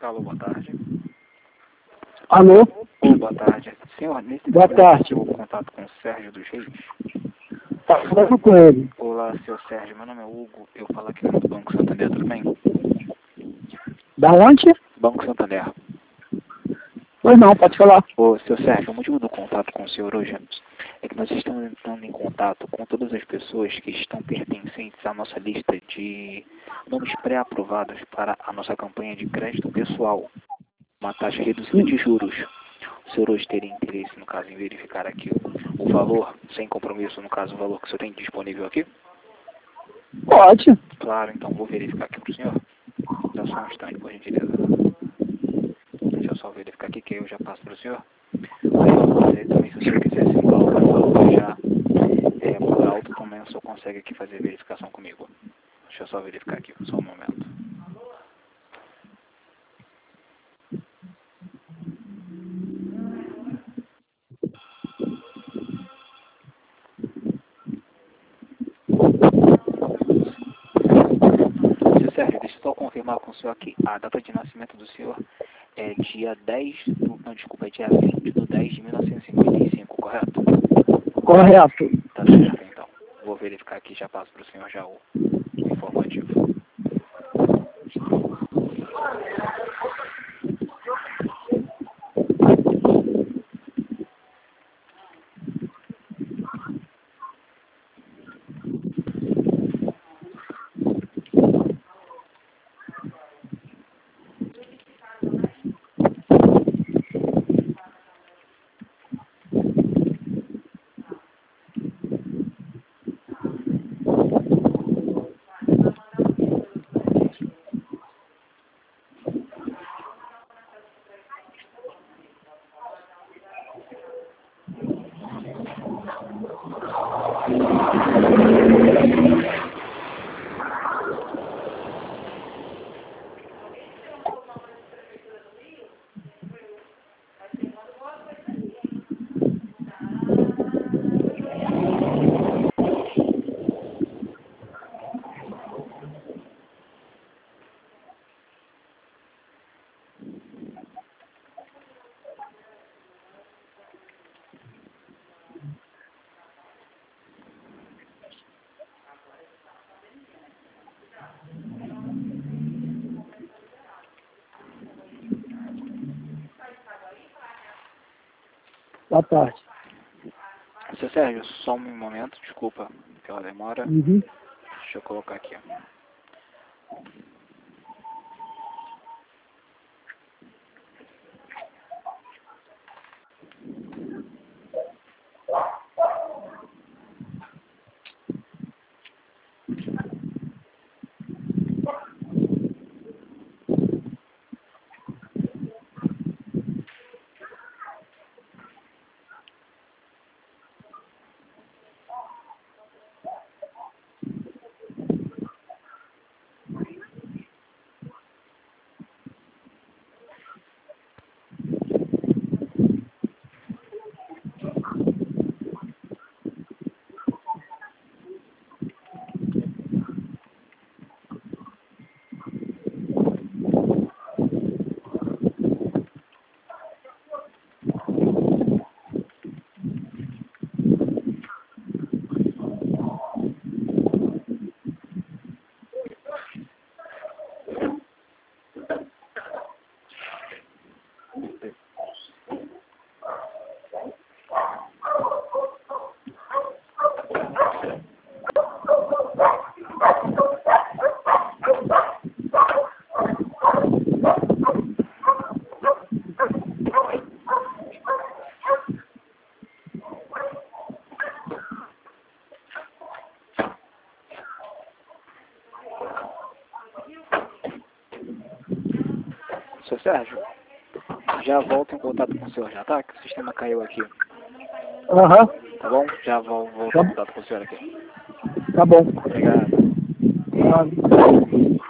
Alô, boa tarde. Alô? Oi, boa tarde. Senhor, nesse Boa tarde. eu contato com o Sérgio dos Reis. Tá falando com ele. Olá, seu Sérgio. Meu nome é Hugo. Eu falo aqui do Banco Santander, tudo bem? Da onde? Banco Santander. Pois não, pode falar. Ô, seu Sérgio, o motivo do contato com o senhor hoje é que nós estamos entrando em contato com todas as pessoas que estão pertencentes à nossa lista de nomes pré-aprovados para a nossa campanha de crédito pessoal, uma taxa reduzida de juros. O senhor hoje teria interesse, no caso, em verificar aqui o valor, sem compromisso, no caso, o valor que o senhor tem disponível aqui? Pode. Claro, então vou verificar aqui para o senhor. Dá só um instante, por gentileza. Deixa eu só verificar aqui que eu já passo para o senhor. Aí, também, se o senhor quiser se colocar o valor já por alto, também o senhor consegue aqui fazer verificação comigo. Deixa eu só verificar aqui, só um momento. Seu Sérgio, deixa eu só confirmar com o senhor aqui. A data de nascimento do senhor é dia 10 do... Não, desculpa, é dia 20 de 10 de 1955, correto? Correto. Tá certo, então. Vou verificar aqui e já passo para o senhor já o informativo. Boa tarde. Seu Sérgio, só um momento, desculpa pela demora. Uhum. Deixa eu colocar aqui. Seu Sérgio, já volto em contato com o senhor já, tá? Que o sistema caiu aqui. Aham. Tá bom? Já volto em contato com o senhor aqui. Tá bom. Obrigado. Tá.